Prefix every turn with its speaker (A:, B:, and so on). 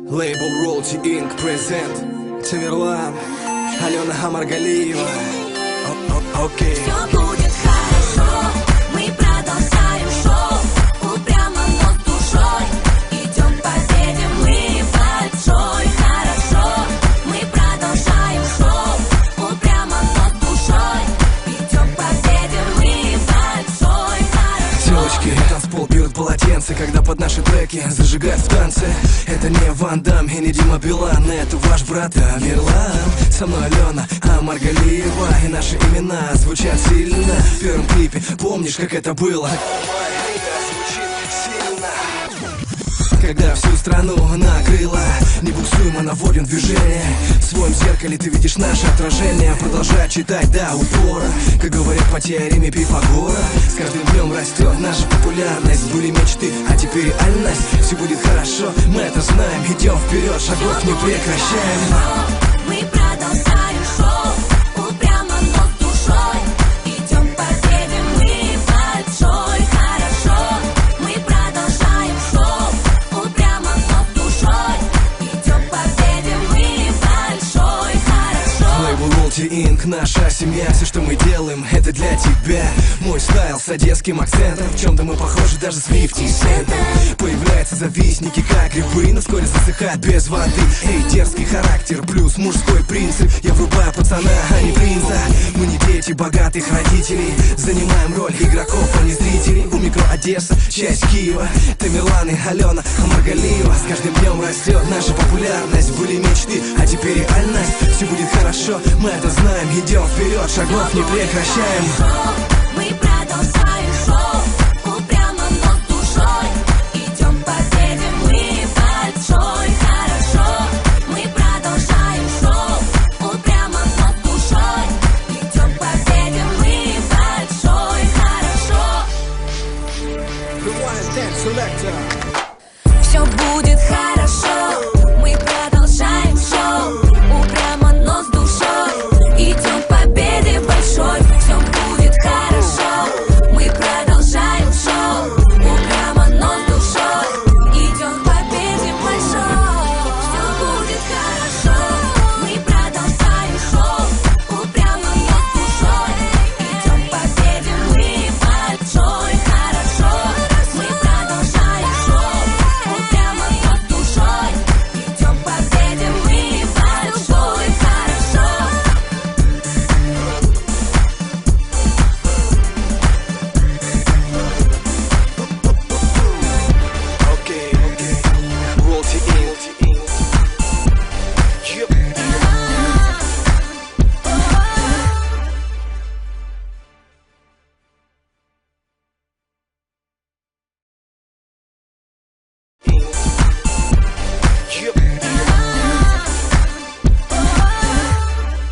A: Лейбл Royalty Inc. Present Тамерлан, Алена Хамаргалиева. Окей.
B: Все будет хорошо, мы продолжаем шоу. Упрямо, но с душой идем по победе, мы большой. Хорошо, мы продолжаем шоу. Упрямо, но с душой идем по победе, мы большой. Хорошо.
A: Девочки, танцпол берут полотенце, когда под наши треки зажигают в танце. Это не Ван Дам и не Дима Билан, это ваш брат Тамерлан. Со мной Алена Хамаргалиева, и наши имена звучат сильно. В первом клипе помнишь, как это было? Когда всю страну накрыло, не буксуй, мы наводим движение. В своем зеркале ты видишь наше отражение. Продолжай читать до упора, как говорят по теореме Пифагора. С каждым днем растет наша популярность. Были мечты, а теперь реальность. Все будет хорошо, мы это знаем. Идем вперед, шагов не прекращаем.
B: Мы продолжаем шоу. Упрямо, но с душой идем по победе, мы большой. Хорошо, мы продолжаем шоу. Упрямо, но с душой идем по победе, мы большой. Хорошо.
A: Лейбл Royalty Inc. Наша семья, все, что мы делаем, это для тебя. Мой стайл с одесским акцентом, в чем-то мы похожи даже с 50 Cent. Появляются завистники, как грибы, но вскоре засыхают без воды. Эй, дерзкий характер плюс мужской принцип. Я врубаю пацана, а не принца. Мы не дети богатых родителей, занимаем роль игроков, а не зрителей. У микро Одесса, часть Киева. Тамерлан и Алена Хамаргалиева. С каждым днем растет наша популярность. Были мечты, а теперь реальность. Все будет хорошо, мы это знаем. Идем вперед, шагов не прекращаем.